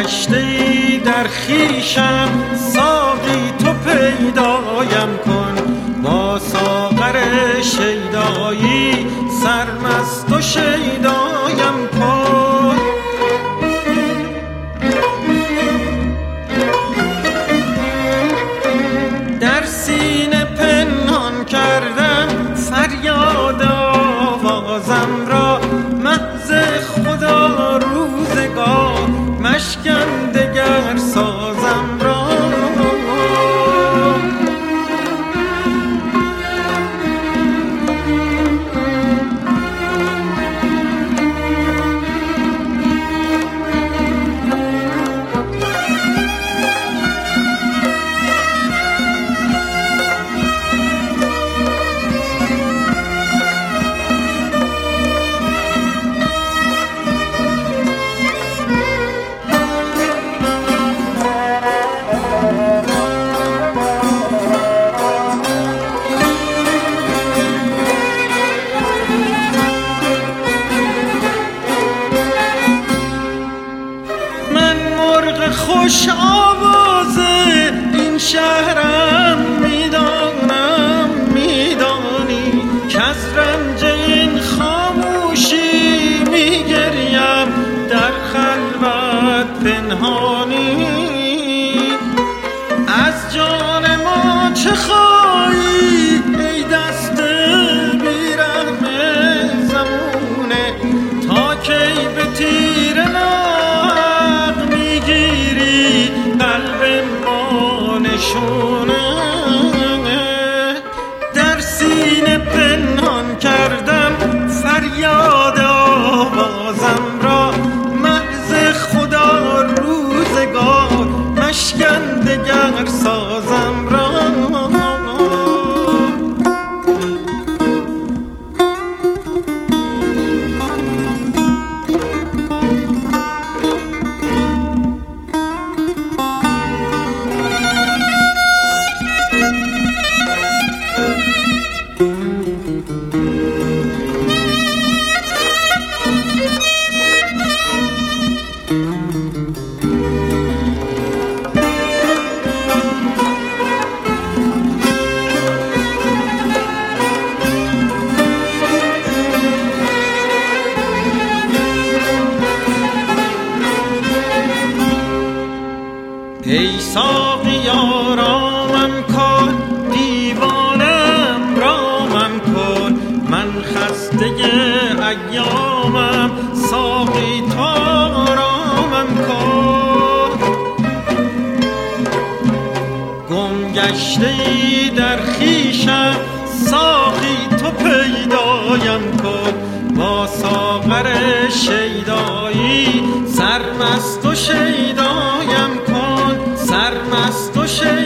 گشته‌ای در خویشم، ساقی تو پیدایم کن با ساغر شیدایی، سرمست و شیدایم کن. در سینه پنهان کردم فریاد آوازم را، محض خدا روزگار مشکن دگر سازم را. خوش آوازه این شهرم میدانم، میدانی که از رنج این خاموشی میگریم در خلوت پنهانی. از جان ما چه خواهی ای دست بیرحم زمونه، تا کی به تیر قلب ما نشونه. در سینه پنهان کردم فریاد آوازم را، محض خدا روزگار مشکن دگر سازم را. ای ساقی آرامم کن، دیوانم رامم کن، من خسته ایامم، ساقی تو آرامم کن. گم گشته‌ای در خویشم، ساقی تو پیدایم کن با ساغر شیدایی، سرمست و شیدایم کن، سرمست و شیدایم.